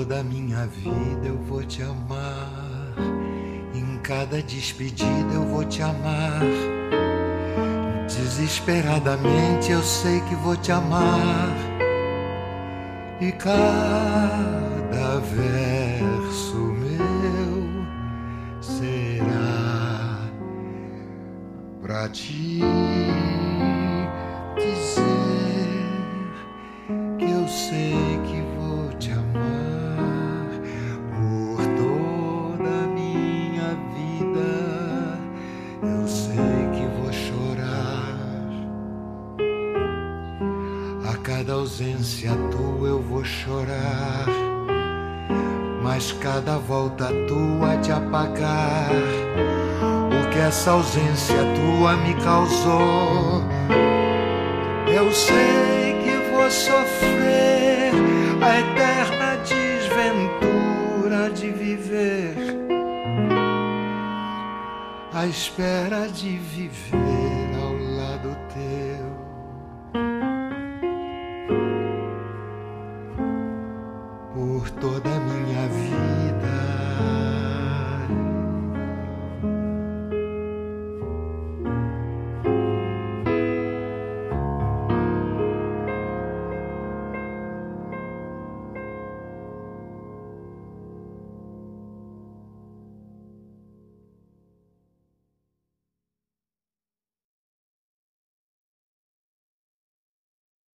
toda a minha vida eu vou te amar. Em cada despedida eu vou te amar. Desesperadamente eu sei que vou te amar. E cada verso meu será pra te dizer que eu sei que vou te amar por toda a minha vida. Eu sei que vou chorar. A cada ausência tua eu vou chorar, mas cada volta tua te apagar o que essa ausência tua me causou. Eu sei que vou sofrer a eterna desventura de viver à espera de viver ao lado teu. Por toda a minha vida